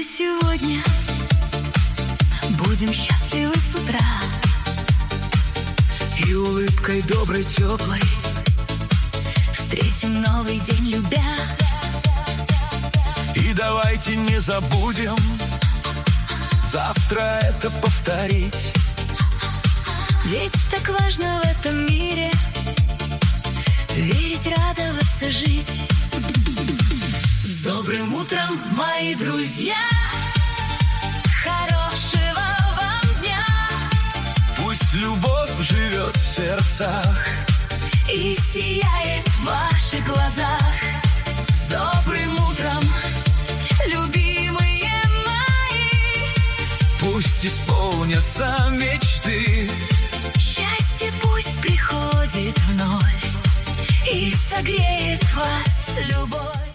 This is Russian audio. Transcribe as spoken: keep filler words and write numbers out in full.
тобой сегодня будем счастливы с утра, и улыбкой доброй, теплой встретим новый день, любя. И давайте не забудем завтра это повторить, ведь так важно в этом мире верить, радоваться, жить. С добрым утром, мои друзья! Хорошего вам дня! Пусть любовь живет в сердцах и сияет в ваших глазах. С добрым утром, любимые мои! Пусть исполнятся мечты, счастье пусть приходит вновь и согреет вас любовь.